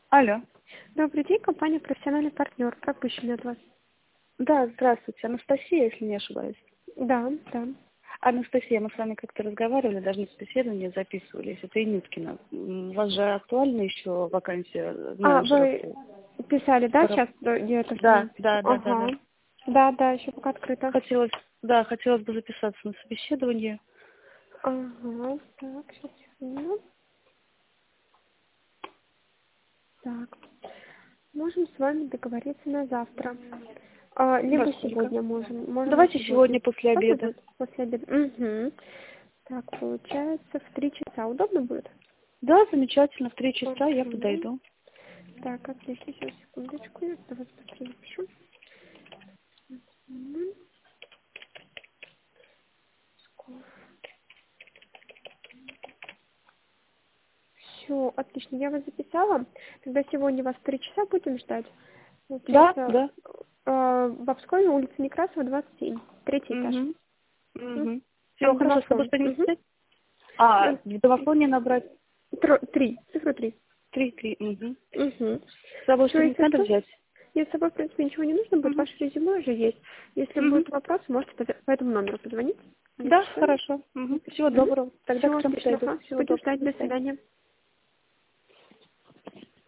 Алло. Добрый день, компания «Профессиональный партнер». Пропущенный от вас. Да, здравствуйте. Анастасия, если не ошибаюсь. Да, да. Анастасия, мы с вами как-то разговаривали, даже на собеседование записывались. Это Инюткина. У вас же актуальна еще вакансия менеджеров? Вы писали, да, сейчас? Я это Да, всё да, да, да, Ага. да. Да, еще пока открыто. Хотелось бы записаться на собеседование. Ага, так, сейчас секунду. Так, можем с вами договориться на завтра. Во Либо сколько? сегодня можем и Давайте сегодня. сегодня после Удобно обеда. будет? После обеда. Угу. Так, получается, в 3 часа. Удобно будет? Да, замечательно. В 3 часа я Угу. подойду. Так, отлично, сейчас, секундочку, я для вас быстро запишу. Все, отлично, я вас записала. Тогда сегодня вас в 3 часа будем ждать. Да, Получается, да. в Обскове, улица Некрасова, 27, третий этаж. Угу. Угу. Все, Там хорошо, чтобы домофон. что-нибудь Угу. снять. А, в домофоне набрать 3, цифра 3. 3. Угу. Угу. С собой Все, что-нибудь если надо что, взять? если с собой, в принципе, ничего не нужно будет, Угу. ваше резюме уже есть. Если Угу. будут вопросы, можете по этому номеру позвонить. Да, Написать. хорошо. Угу. Всего Угу. доброго. Тогда Все, к 3 отлично. подойду. Всего Буду доброго. ждать. До До свидания. свидания.